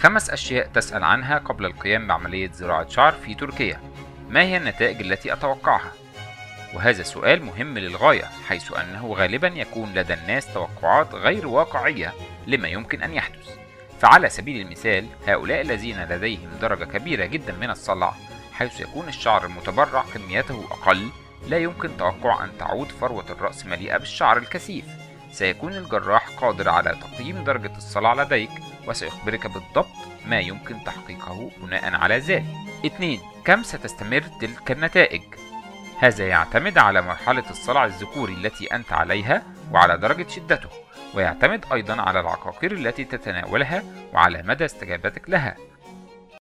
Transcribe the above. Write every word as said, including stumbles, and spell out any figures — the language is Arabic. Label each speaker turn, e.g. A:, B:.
A: خمس أشياء تسأل عنها قبل القيام بعملية زراعة شعر في تركيا. ما هي النتائج التي أتوقعها؟ وهذا سؤال مهم للغاية، حيث أنه غالبا يكون لدى الناس توقعات غير واقعية لما يمكن أن يحدث. فعلى سبيل المثال، هؤلاء الذين لديهم درجة كبيرة جدا من الصلع، حيث يكون الشعر المتبرع كميته أقل، لا يمكن توقع أن تعود فروة الرأس مليئة بالشعر الكثيف. سيكون الجراح قادر على تقييم درجة الصلع لديك، وسيخبرك بالضبط ما يمكن تحقيقه بناء على ذلك. اثنين. كم ستستمر تلك النتائج؟ هذا يعتمد على مرحلة الصلع الذكوري التي أنت عليها وعلى درجة شدته، ويعتمد أيضا على العقاقير التي تتناولها وعلى مدى استجابتك لها.